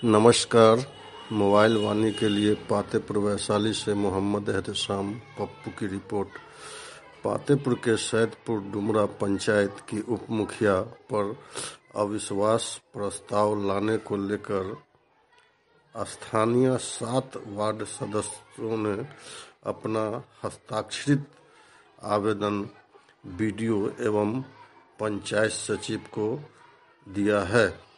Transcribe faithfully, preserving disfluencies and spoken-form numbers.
नमस्कार। मोबाइल वाणी के लिए पातेपुर वैशाली से मोहम्मद एहतेशाम पप्पू की रिपोर्ट। पातेपुर के सैदपुर डुमरा पंचायत की उप मुखिया पर अविश्वास प्रस्ताव लाने को लेकर स्थानीय सात वार्ड सदस्यों ने अपना हस्ताक्षरित आवेदन बीडीओ एवं पंचायत सचिव को दिया है।